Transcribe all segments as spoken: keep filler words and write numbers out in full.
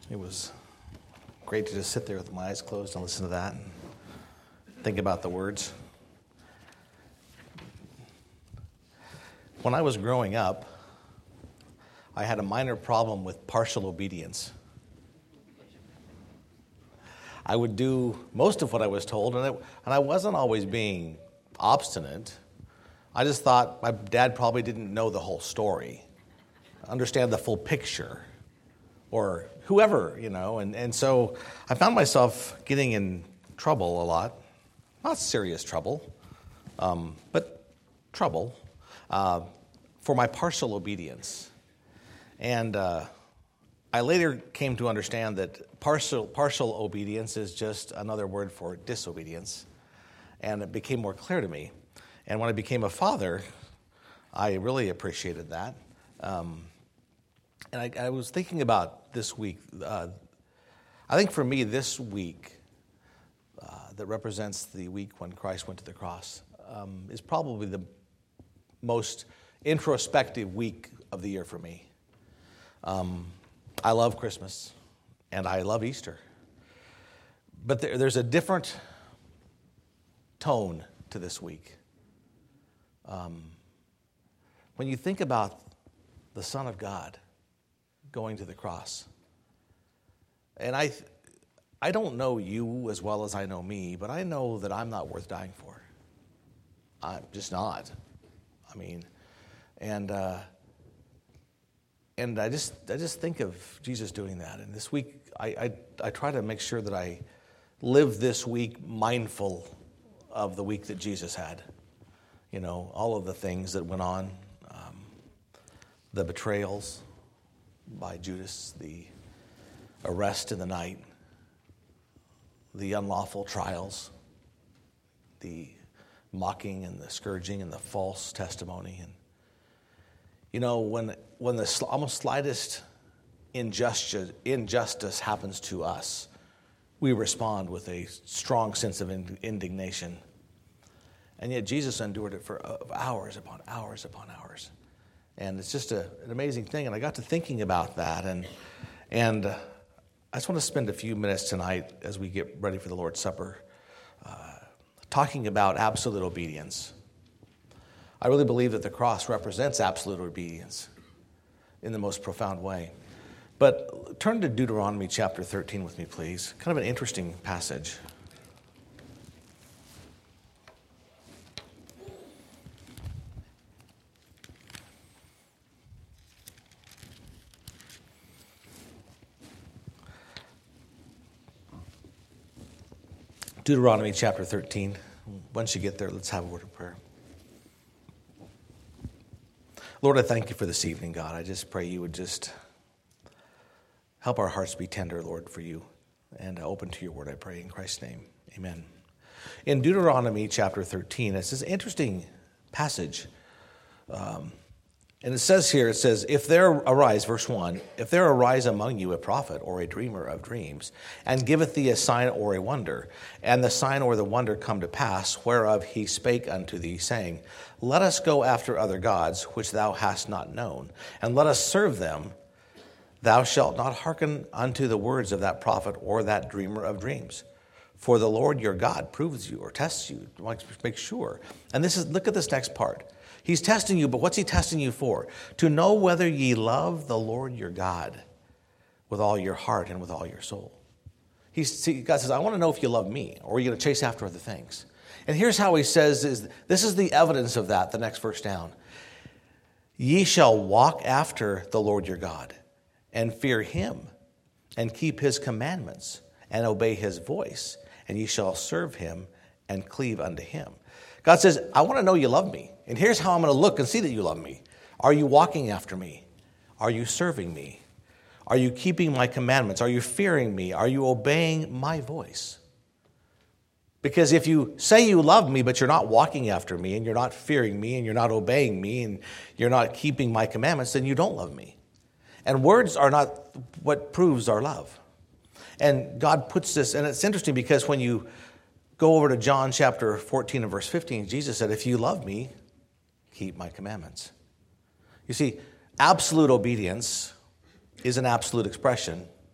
It was great to just sit there with my eyes closed and listen to that and think about the words. When I was growing up, I had a minor problem with partial obedience. I would do most of what I was told, and, it, and I wasn't always being obstinate. I just thought my dad probably didn't know the whole story, understand the full picture, or whoever, you know. And, and so I found myself getting in trouble a lot. Not serious trouble, um, but trouble uh, for my partial obedience. And uh, I later came to understand that partial partial obedience is just another word for disobedience. And it became more clear to me. And when I became a father, I really appreciated that. Um, and I, I was thinking about this week. Uh, I think for me, this week uh, that represents the week when Christ went to the cross um, is probably the most introspective week of the year for me. Um, I love Christmas, and I love Easter. But there, there's a different tone to this week. Um, when you think about the Son of God going to the cross, and I, I don't know you as well as I know me, but I know that I'm not worth dying for. I'm just not. I mean, and uh, and I just I just think of Jesus doing that. And this week, I, I I try to make sure that I live this week mindful of the week that Jesus had. You know, all of the things that went on, um, the betrayals by Judas, the arrest in the night, the unlawful trials, the mocking and the scourging and the false testimony. And, you know, when when the sl- almost slightest injustice, injustice happens to us, we respond with a strong sense of in- indignation. And yet Jesus endured it for hours upon hours upon hours. And it's just a, an amazing thing. And I got to thinking about that. And and uh, I just want to spend a few minutes tonight as we get ready for the Lord's Supper uh, talking about absolute obedience. I really believe that the cross represents absolute obedience in the most profound way. But turn to Deuteronomy chapter thirteen with me, please. Kind of an interesting passage. Deuteronomy chapter thirteen. Once you get there, let's have a word of prayer. Lord, I thank you for this evening, God. I just pray you would just help our hearts be tender, Lord, for you, and open to your word, I pray in Christ's name. Amen. In Deuteronomy chapter thirteen, it's this interesting passage. Um, and it says here, it says, if there arise, verse one, if there arise among you a prophet or a dreamer of dreams, and giveth thee a sign or a wonder, and the sign or the wonder come to pass, whereof he spake unto thee, saying, let us go after other gods, which thou hast not known, and let us serve them, thou shalt not hearken unto the words of that prophet or that dreamer of dreams. For the Lord your God proves you or tests you, make sure. And this is, look at this next part. He's testing you, but what's he testing you for? To know whether ye love the Lord your God with all your heart and with all your soul. He's, see, God says, I want to know if you love me, or are you going to chase after other things? And here's how he says, is this is the evidence of that, the next verse down. Ye shall walk after the Lord your God, and fear him, and keep his commandments, and obey his voice, and ye shall serve him, and cleave unto him. God says, I want to know you love me. And here's how I'm going to look and see that you love me. Are you walking after me? Are you serving me? Are you keeping my commandments? Are you fearing me? Are you obeying my voice? Because if you say you love me, but you're not walking after me, and you're not fearing me, and you're not obeying me, and you're not keeping my commandments, then you don't love me. And words are not what proves our love. And God puts this, and it's interesting because when you go over to John chapter fourteen and verse fifteen, Jesus said, if you love me, keep my commandments. You see, absolute obedience is an absolute expression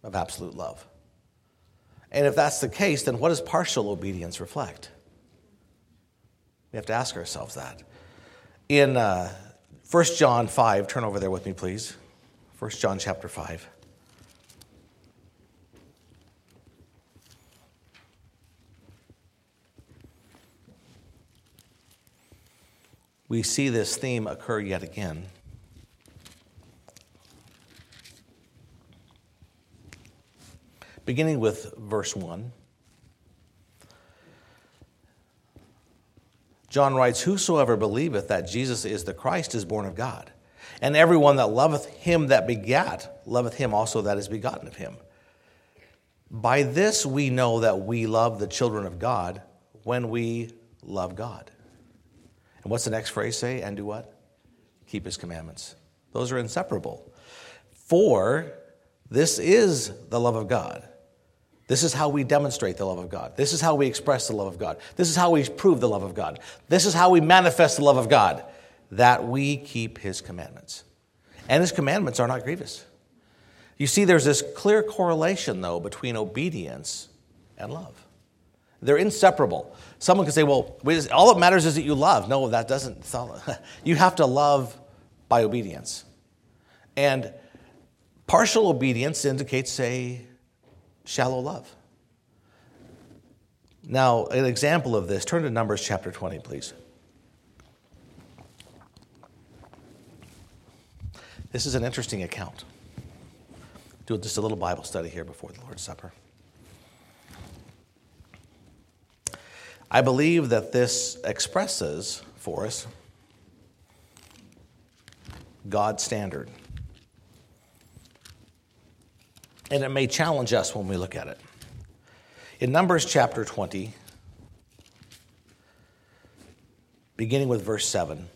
of absolute love? And if that's the case, then what does partial obedience reflect? We have to ask ourselves that. In uh, First John five, turn over there with me, please. First John chapter five. We see this theme occur yet again. Beginning with verse one. John writes, "Whosoever believeth that Jesus is the Christ is born of God. And everyone that loveth him that begat, loveth him also that is begotten of him. By this we know that we love the children of God, when we love God." And what's the next phrase say? And do what? Keep his commandments. Those are inseparable. For this is the love of God. This is how we demonstrate the love of God. This is how we express the love of God. This is how we prove the love of God. This is how we manifest the love of God, that we keep his commandments. And his commandments are not grievous. You see, there's this clear correlation, though, between obedience and love. They're inseparable. Someone can say, well, all that matters is that you love. No, that doesn't. You have to love by obedience. And partial obedience indicates a shallow love. Now, an example of this, turn to Numbers chapter twenty, please. This is an interesting account. Do just a little Bible study here before the Lord's Supper. I believe that this expresses for us God's standard. And it may challenge us when we look at it. In Numbers chapter twenty, beginning with verse seven,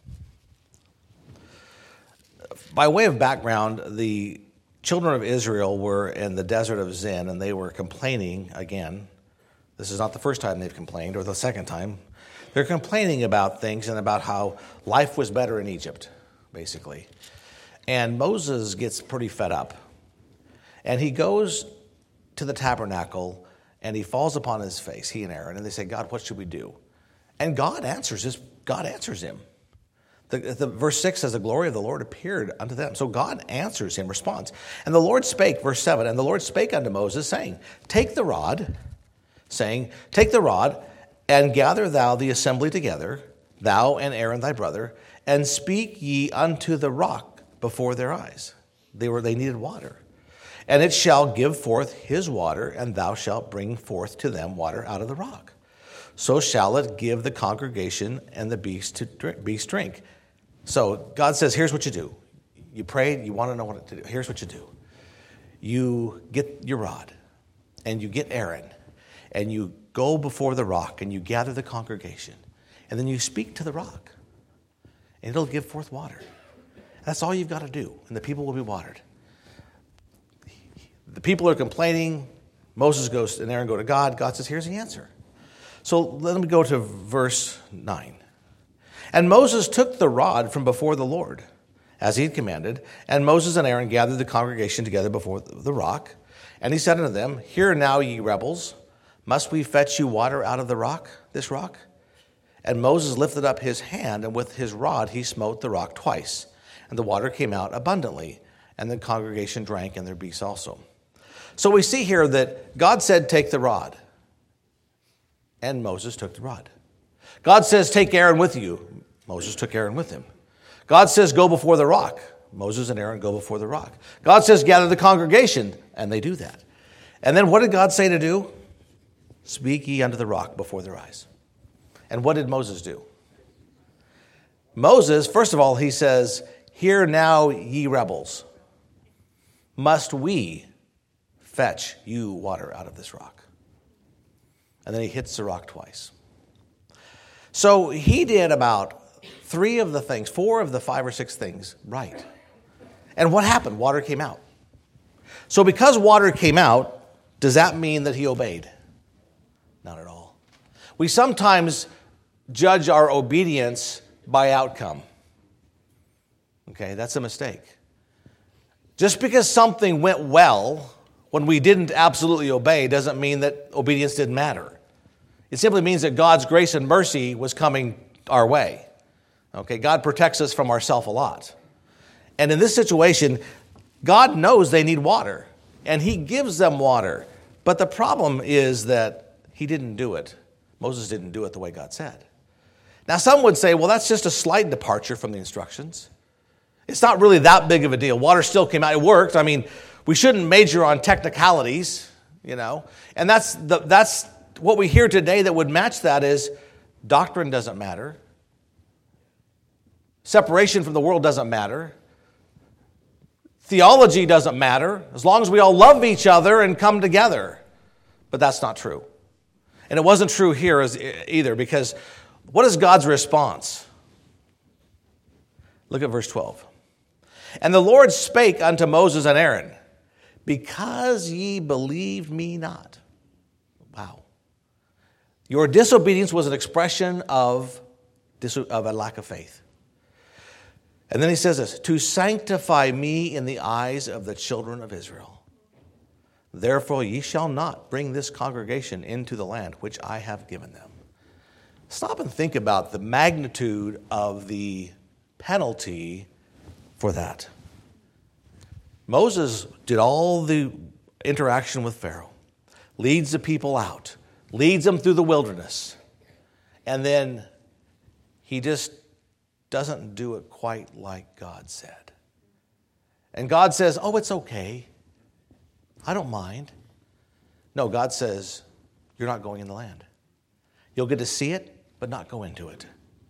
by way of background, the children of Israel were in the desert of Zin, and they were complaining again. This is not the first time they've complained, or the second time. They're complaining about things and about how life was better in Egypt, basically. And Moses gets pretty fed up. And he goes to the tabernacle, and he falls upon his face, he and Aaron, and they say, God, what should we do? And God answers his, God answers him. The, the verse six says, the glory of the Lord appeared unto them. So God answers him, responds. And the Lord spake, verse seven, and the Lord spake unto Moses, saying, Take the rod, saying, Take the rod, and gather thou the assembly together, thou and Aaron thy brother, and speak ye unto the rock before their eyes. They were they needed water. And it shall give forth his water, and thou shalt bring forth to them water out of the rock. So shall it give the congregation and the beast to drink, beast drink. So God says, here's what you do. You prayed, you want to know what to do. Here's what you do. You get your rod, and you get Aaron, and you go before the rock, and you gather the congregation, and then you speak to the rock, and it'll give forth water. That's all you've got to do, and the people will be watered. The people are complaining. Moses goes, and Aaron go to God. God says, here's the answer. So let me go to verse nine. And Moses took the rod from before the Lord, as he had commanded, and Moses and Aaron gathered the congregation together before the rock. And he said unto them, Hear now, ye rebels, must we fetch you water out of the rock, this rock? And Moses lifted up his hand, and with his rod he smote the rock twice. And the water came out abundantly, and the congregation drank, and their beasts also. So we see here that God said, Take the rod. And Moses took the rod. God says, Take Aaron with you. Moses took Aaron with him. God says, Go before the rock. Moses and Aaron go before the rock. God says, Gather the congregation. And they do that. And then what did God say to do? Speak ye unto the rock before their eyes. And what did Moses do? Moses, first of all, he says, Hear now, ye rebels. Must we fetch you water out of this rock? And then he hits the rock twice. So he did about three of the things, four of the five or six things right. And what happened? Water came out. So because water came out, does that mean that he obeyed? Not at all. We sometimes judge our obedience by outcome. Okay, that's a mistake. Just because something went well when we didn't absolutely obey doesn't mean that obedience didn't matter. It simply means that God's grace and mercy was coming our way. Okay, God protects us from ourselves a lot. And in this situation, God knows they need water, and he gives them water. But the problem is that he didn't do it. Moses didn't do it the way God said. Now, some would say, well, that's just a slight departure from the instructions. It's not really that big of a deal. Water still came out. It worked. I mean, we shouldn't major on technicalities, you know. And that's the, that's what we hear today that would match that is doctrine doesn't matter. Separation from the world doesn't matter. Theology doesn't matter as long as we all love each other and come together. But that's not true. And it wasn't true here as, either, because what is God's response? Look at verse twelve. And the Lord spake unto Moses and Aaron, because ye believed me not. Wow. Your disobedience was an expression of, of a lack of faith. And then he says this, to sanctify me in the eyes of the children of Israel. Therefore ye shall not bring this congregation into the land which I have given them. Stop and think about the magnitude of the penalty for that. Moses did all the interaction with Pharaoh, leads the people out, leads them through the wilderness, and then he just doesn't do it quite like God said. And God says, oh, it's okay. I don't mind. No, God says, you're not going in the land. You'll get to see it, but not go into it.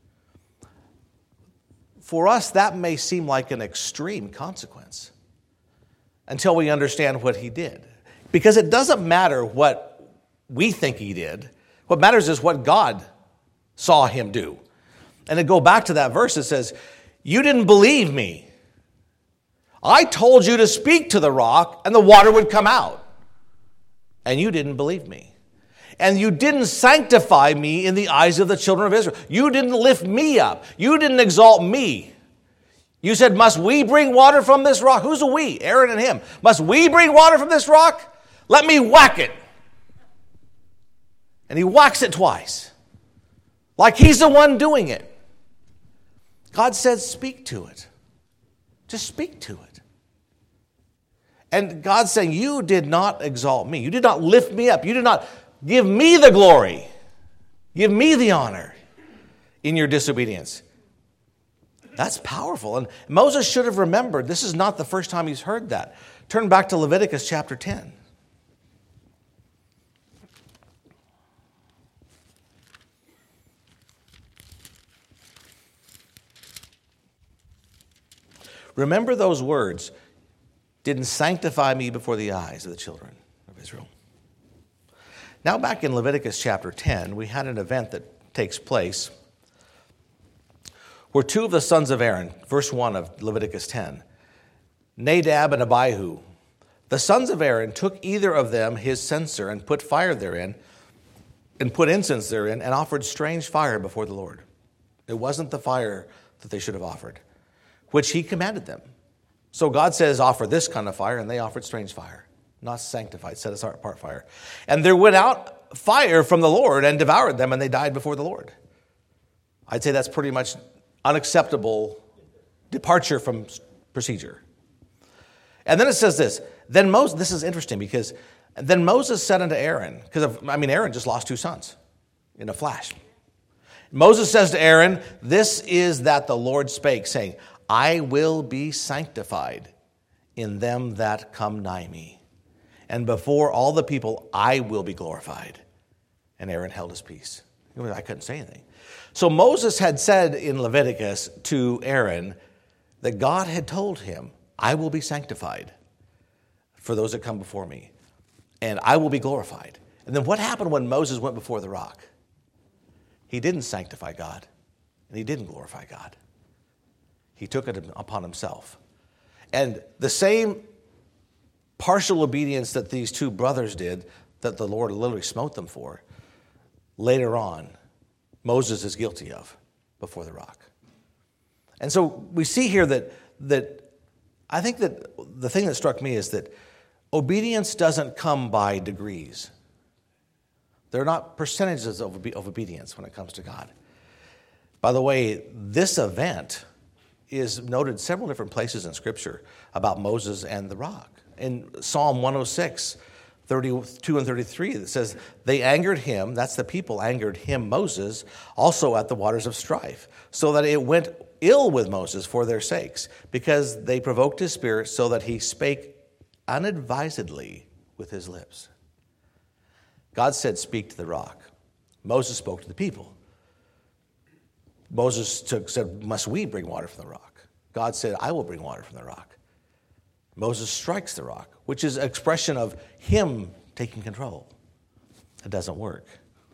For us, that may seem like an extreme consequence until we understand what he did. Because it doesn't matter what we think he did. What matters is what God saw him do. And to go back to that verse, it says, you didn't believe me. I told you to speak to the rock and the water would come out. And you didn't believe me. And you didn't sanctify me in the eyes of the children of Israel. You didn't lift me up. You didn't exalt me. You said, must we bring water from this rock? Who's a we? Aaron and him. Must we bring water from this rock? Let me whack it. And he whacks it twice. Like he's the one doing it. God says, speak to it. Just speak to it. And God's saying, you did not exalt me. You did not lift me up. You did not give me the glory. Give me the honor in your disobedience. That's powerful. And Moses should have remembered. This is not the first time he's heard that. Turn back to Leviticus chapter ten. Remember those words, didn't sanctify me before the eyes of the children of Israel. Now back in Leviticus chapter ten, we had an event that takes place where two of the sons of Aaron, verse one of Leviticus ten, Nadab and Abihu, the sons of Aaron took either of them his censer and put fire therein and put incense therein and offered strange fire before the Lord. It wasn't the fire that they should have offered, which he commanded them. So God says, offer this kind of fire, and they offered strange fire, not sanctified, set apart fire. And there went out fire from the Lord and devoured them, and they died before the Lord. I'd say that's pretty much unacceptable departure from procedure. And then it says this, then Moses, this is interesting because then Moses said unto Aaron, because I mean, Aaron just lost two sons in a flash. Moses says to Aaron, this is that the Lord spake, saying, I will be sanctified in them that come nigh me. And before all the people, I will be glorified. And Aaron held his peace. I couldn't say anything. So Moses had said in Leviticus to Aaron that God had told him, I will be sanctified for those that come before me. And I will be glorified. And then what happened when Moses went before the rock? He didn't sanctify God. And he didn't glorify God. He took it upon himself. And the same partial obedience that these two brothers did, that the Lord literally smote them for, later on, Moses is guilty of before the rock. And so we see here that, that I think that the thing that struck me is that obedience doesn't come by degrees. There are not percentages of, of obedience when it comes to God. By the way, this event is noted several different places in Scripture about Moses and the rock. In Psalm one oh six, thirty-two and thirty-three, it says, they angered him, that's the people, angered him, Moses, also at the waters of strife, so that it went ill with Moses for their sakes, because they provoked his spirit so that he spake unadvisedly with his lips. God said, speak to the rock. Moses spoke to the people. Moses took, said, must we bring water from the rock? God said, I will bring water from the rock. Moses strikes the rock, which is an expression of him taking control. It doesn't work.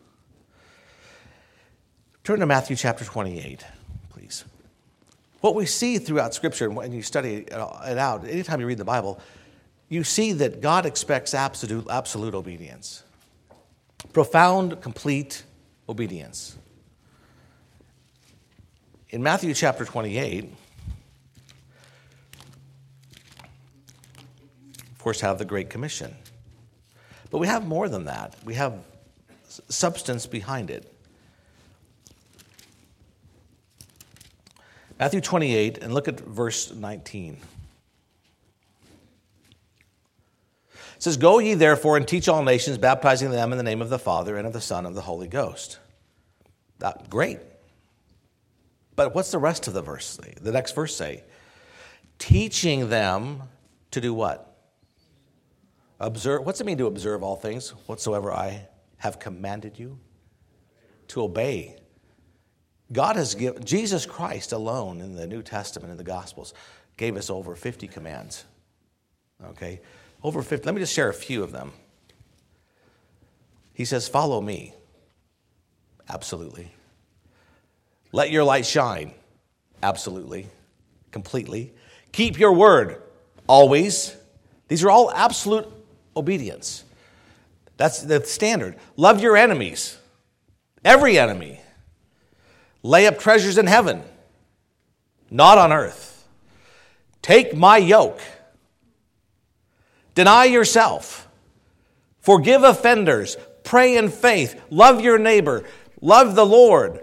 Turn to Matthew chapter twenty-eight, please. What we see throughout Scripture, when you study it out, anytime you read the Bible, you see that God expects absolute, absolute obedience. Profound, complete obedience. In Matthew chapter twenty-eight, of course, have the Great Commission. But we have more than that. We have substance behind it. Matthew twenty-eight, and look at verse nineteen. It says, go ye therefore and teach all nations, baptizing them in the name of the Father and of the Son and of the Holy Ghost. That, great. But what's the rest of the verse say? The next verse say? Teaching them to do what? Observe. What's it mean to observe all things whatsoever I have commanded you? To obey. God has given, Jesus Christ alone in the New Testament, in the Gospels, gave us over fifty commands. Okay? Over fifty. Let me just share a few of them. He says, follow me. Absolutely. Let your light shine. Absolutely. Completely. Keep your word. Always. These are all absolute obedience. That's the standard. Love your enemies. Every enemy. Lay up treasures in heaven, not on earth. Take my yoke. Deny yourself. Forgive offenders. Pray in faith. Love your neighbor. Love the Lord.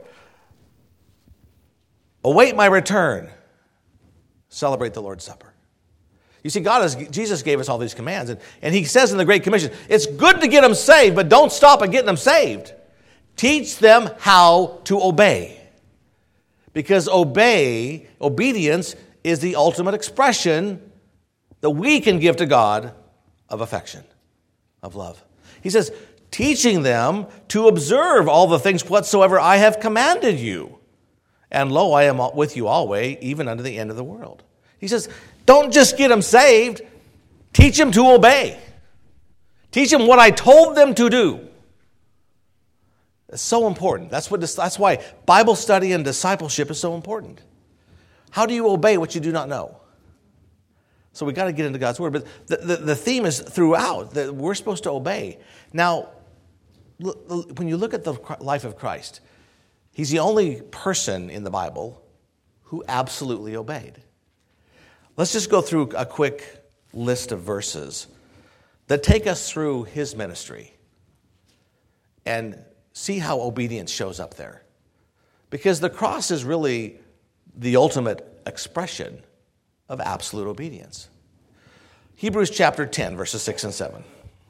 Await my return. Celebrate the Lord's Supper. You see, God has, Jesus gave us all these commands, and, and he says in the Great Commission, it's good to get them saved, but don't stop at getting them saved. Teach them how to obey. Because obey, obedience is the ultimate expression that we can give to God of affection, of love. He says, teaching them to observe all the things whatsoever I have commanded you. And lo, I am with you always, even unto the end of the world. He says, don't just get them saved. Teach them to obey. Teach them what I told them to do. It's so important. That's what. That's why Bible study and discipleship is so important. How do you obey what you do not know? So we got to get into God's Word. But the, the, the theme is throughout that we're supposed to obey. Now, when you look at the life of Christ, he's the only person in the Bible who absolutely obeyed. Let's just go through a quick list of verses that take us through his ministry and see how obedience shows up there. Because the cross is really the ultimate expression of absolute obedience. Hebrews chapter ten, verses six and seven.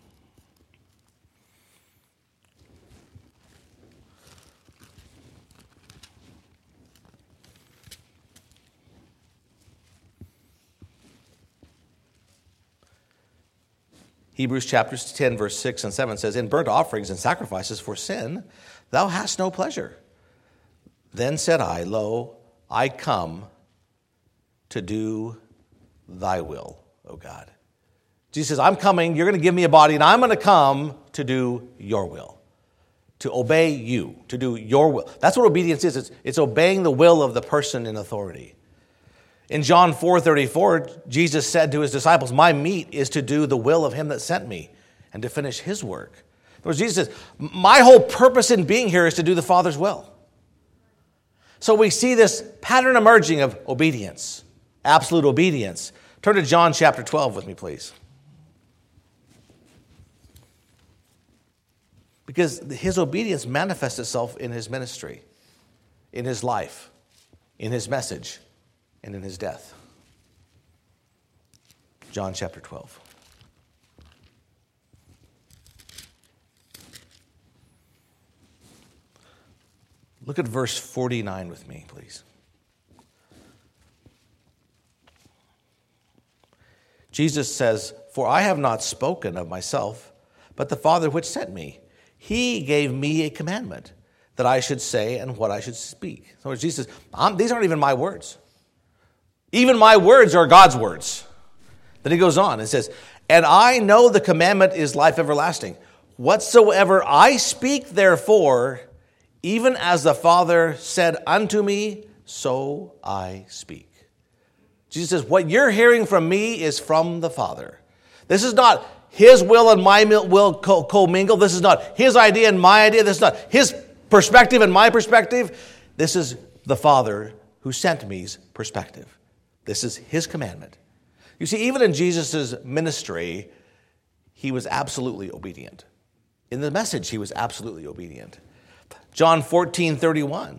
Hebrews chapter ten, verse six and seven says, in burnt offerings and sacrifices for sin, thou hast no pleasure. Then said I, lo, I come to do thy will, O God. Jesus says, I'm coming, you're going to give me a body, and I'm going to come to do your will, to obey you, to do your will. That's what obedience is. It's, it's obeying the will of the person in authority. In John four thirty-four, Jesus said to his disciples, my meat is to do the will of him that sent me and to finish his work. In other words, Jesus says, my whole purpose in being here is to do the Father's will. So we see this pattern emerging of obedience, absolute obedience. Turn to John chapter twelve with me, please. Because his obedience manifests itself in his ministry, in his life, in his message, and in his death. John chapter twelve. Look at verse forty-nine with me, please. Jesus says, "For I have not spoken of myself, but the Father which sent me. He gave me a commandment that I should say and what I should speak." So Jesus says, I'm, these aren't even my words. Even my words are God's words. Then he goes on and says, "And I know the commandment is life everlasting. Whatsoever I speak, therefore, even as the Father said unto me, so I speak." Jesus says, what you're hearing from me is from the Father. This is not his will and my will commingle. This is not his idea and my idea. This is not his perspective and my perspective. This is the Father who sent me's perspective. This is his commandment. You see, even in Jesus' ministry, he was absolutely obedient. In the message, he was absolutely obedient. John fourteen thirty-one.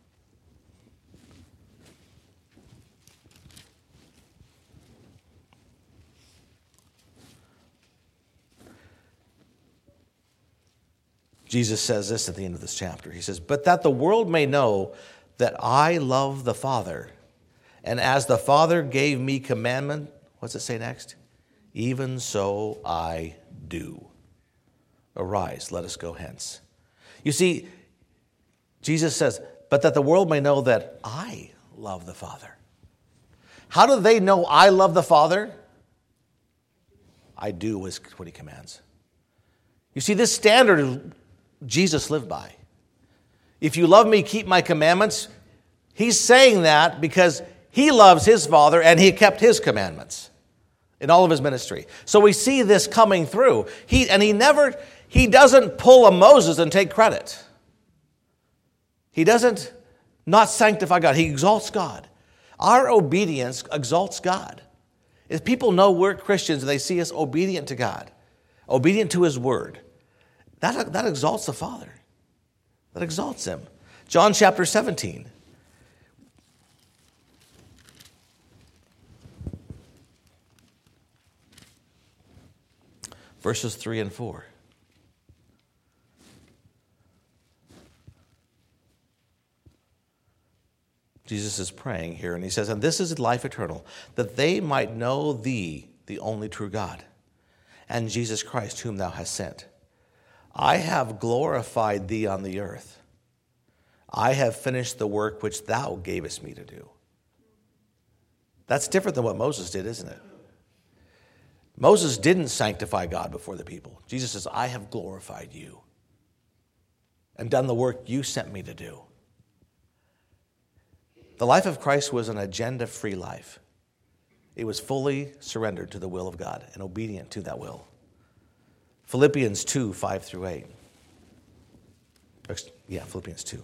Jesus says this at the end of this chapter. He says, "But that the world may know that I love the Father, and as the Father gave me commandment," what's it say next? "Even so I do. Arise, let us go hence." You see, Jesus says, "But that the world may know that I love the Father." How do they know I love the Father? I do is what he commands. You see, this standard Jesus lived by. If you love me, keep my commandments. He's saying that because he loves his Father and he kept his commandments in all of his ministry. So we see this coming through. He and he never, he doesn't pull a Moses and take credit. He doesn't not sanctify God. He exalts God. Our obedience exalts God. If people know we're Christians and they see us obedient to God, obedient to his word, that, that exalts the Father. That exalts him. John chapter seventeen. Verses three and four. Jesus is praying here, and he says, "And this is life eternal, that they might know thee, the only true God, and Jesus Christ, whom thou hast sent. I have glorified thee on the earth. I have finished the work which thou gavest me to do." That's different than what Moses did, isn't it? Moses didn't sanctify God before the people. Jesus says, "I have glorified you and done the work you sent me to do." The life of Christ was an agenda-free life. It was fully surrendered to the will of God and obedient to that will. Philippians two, five through eight. Yeah, Philippians two.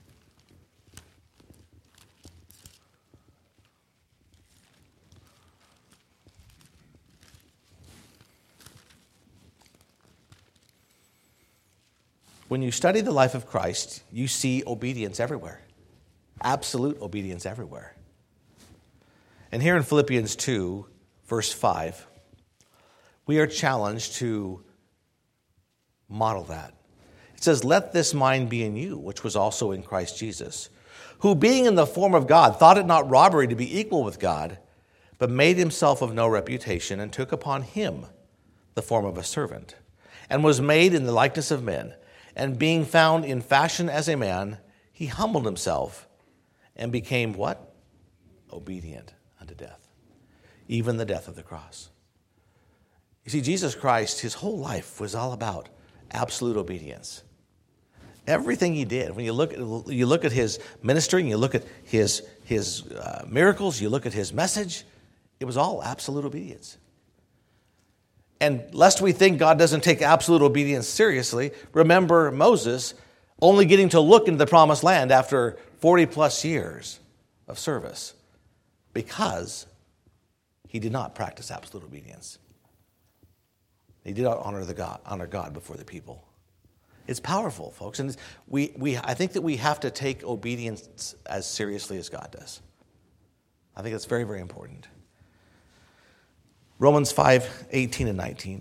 When you study the life of Christ, you see obedience everywhere. Absolute obedience everywhere. And here in Philippians two, verse five, we are challenged to model that. It says, "Let this mind be in you, which was also in Christ Jesus, who being in the form of God, thought it not robbery to be equal with God, but made himself of no reputation, and took upon him the form of a servant, and was made in the likeness of men. And being found in fashion as a man, he humbled himself and became" what? "Obedient unto death, even the death of the cross." You see, Jesus Christ, his whole life was all about absolute obedience. Everything he did, when you look at, you look at his ministry, and you look at his, his uh, miracles, you look at his message, it was all absolute obedience. And lest we think God doesn't take absolute obedience seriously, remember Moses only getting to look into the promised land after forty plus years of service because he did not practice absolute obedience. He did not honor the God, honor God before the people. It's powerful, folks. And we, we, I think that we have to take obedience as seriously as God does. I think that's very, very important. Romans five, eighteen and nineteen.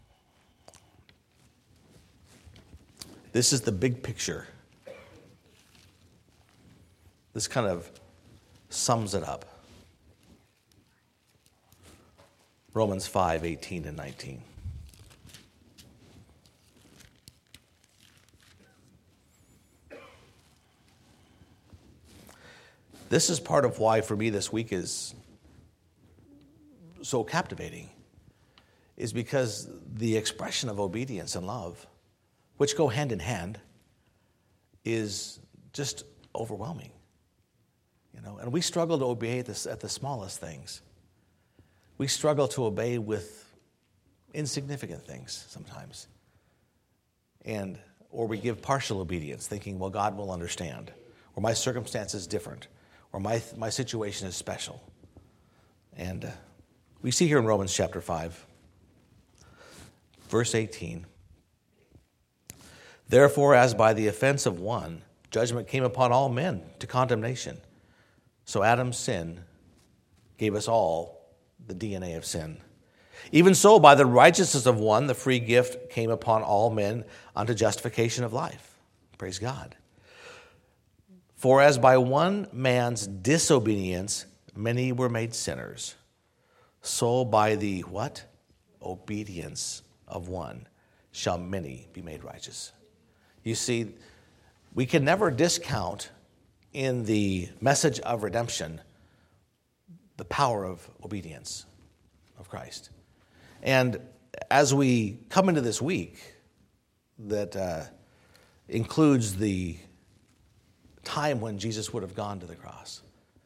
This is the big picture. This kind of sums it up. Romans five, eighteen and nineteen. This is part of why, for me, this week is so captivating, is because the expression of obedience and love, which go hand in hand, is just overwhelming. You know, and we struggle to obey this at the smallest things. We struggle to obey with insignificant things sometimes. And or we give partial obedience, thinking, well, God will understand, or my circumstance is different, or my my situation is special. And uh, we see here in Romans chapter five, verse eighteen, therefore, as by the offense of one, judgment came upon all men to condemnation, so Adam's sin gave us all the D N A of sin. Even so, by the righteousness of one, the free gift came upon all men unto justification of life. Praise God. For as by one man's disobedience many were made sinners, so by the what? Obedience of one shall many be made righteous. You see, we can never discount in the message of redemption the power of obedience of Christ. And as we come into this week that uh, includes the time when Jesus would have gone to the cross,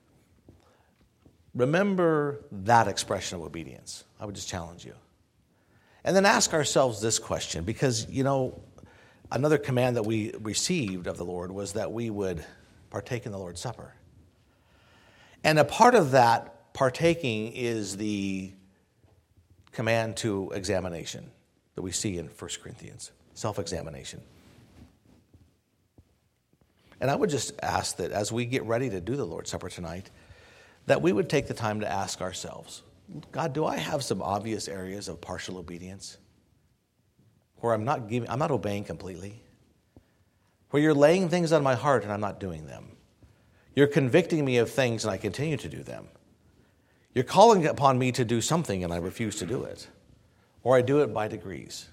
remember that expression of obedience. I would just challenge you. And then ask ourselves this question, because, you know, another command that we received of the Lord was that we would partake in the Lord's Supper. And a part of that partaking is the command to examination that we see in First Corinthians, self-examination. And I would just ask that as we get ready to do the Lord's Supper tonight, that we would take the time to ask ourselves, God, do I have some obvious areas of partial obedience where I'm not giving, I'm not obeying completely? Where you're laying things on my heart and I'm not doing them. You're convicting me of things and I continue to do them. You're calling upon me to do something and I refuse to do it. Or I do it by degrees.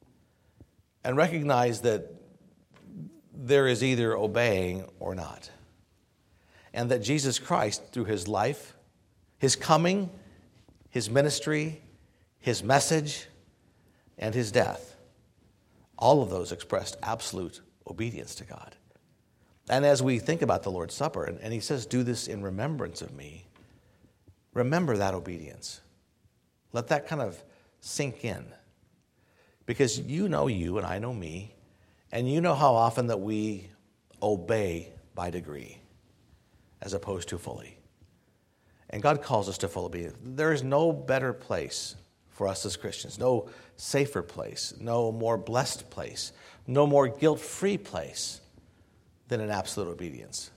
And recognize that there is either obeying or not. And that Jesus Christ, through his life, his coming, his ministry, his message, and his death, all of those expressed absolute obedience to God. And as we think about the Lord's Supper, and, and he says, do this in remembrance of me, remember that obedience. Let that kind of sink in. Because you know you and I know me, and you know how often that we obey by degree as opposed to fully. And God calls us to full obedience. There is no better place for us as Christians, no safer place, no more blessed place, no more guilt-free place than in absolute obedience.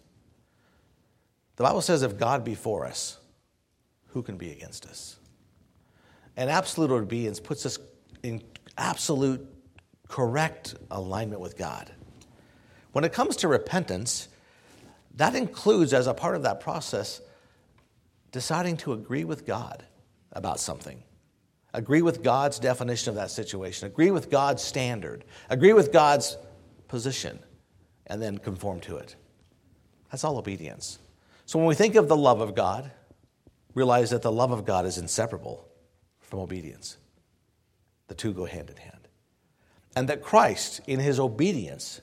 The Bible says, if God be for us, who can be against us? And absolute obedience puts us in absolute correct alignment with God. When it comes to repentance, that includes, as a part of that process, deciding to agree with God about something. Agree with God's definition of that situation. Agree with God's standard. Agree with God's position. And then conform to it. That's all obedience. So when we think of the love of God, realize that the love of God is inseparable from obedience. The two go hand in hand. And that Christ, in his obedience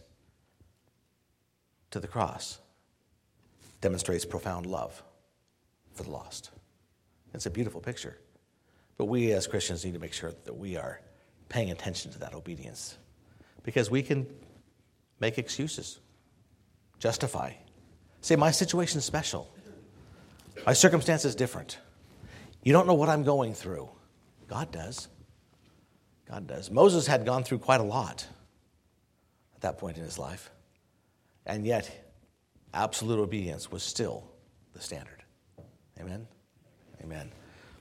to the cross, demonstrates profound love for the lost. It's a beautiful picture. But we as Christians need to make sure that we are paying attention to that obedience. Because we can make excuses, justify, say, my situation is special. My circumstance is different. You don't know what I'm going through. God does. God does. Moses had gone through quite a lot. at that point in his life. And yet, absolute obedience was still the standard. Amen? Amen.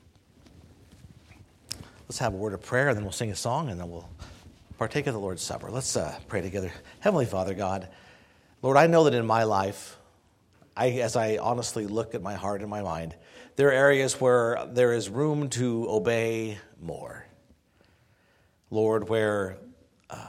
Let's have a word of prayer, and then we'll sing a song, and then we'll partake of the Lord's Supper. Let's uh, pray together. Heavenly Father God, Lord, I know that in my life, I, as I honestly look at my heart and my mind, there are areas where there is room to obey more. Lord, where uh,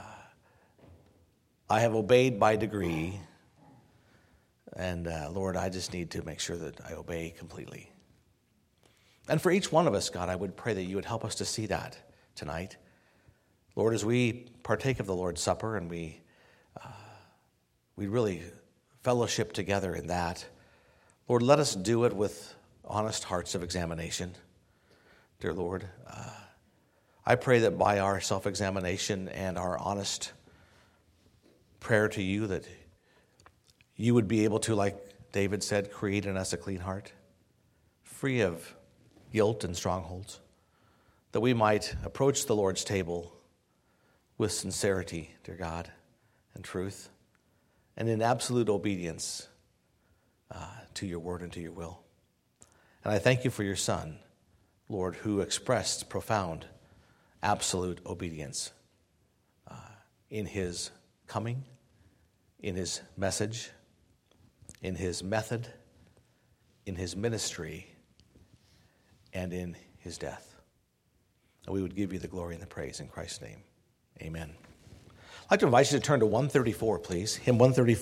I have obeyed by degree, and uh, Lord, I just need to make sure that I obey completely. And for each one of us, God, I would pray that you would help us to see that tonight. Lord, as we partake of the Lord's Supper and we uh, we really fellowship together in that, Lord, let us do it with honest hearts of examination. Dear Lord, uh, I pray that by our self-examination and our honest prayer to you, that you would be able to, like David said, create in us a clean heart, free of guilt and strongholds, that we might approach the Lord's table with sincerity, dear God, and truth, and in absolute obedience uh, to your word and to your will. And I thank you for your Son, Lord, who expressed profound, absolute obedience uh, in his coming, in his message, in his method, in his ministry, and in his death. And we would give you the glory and the praise in Christ's name. Amen. I'd like to invite you to turn to one thirty-four, please. Hymn one thirty-four.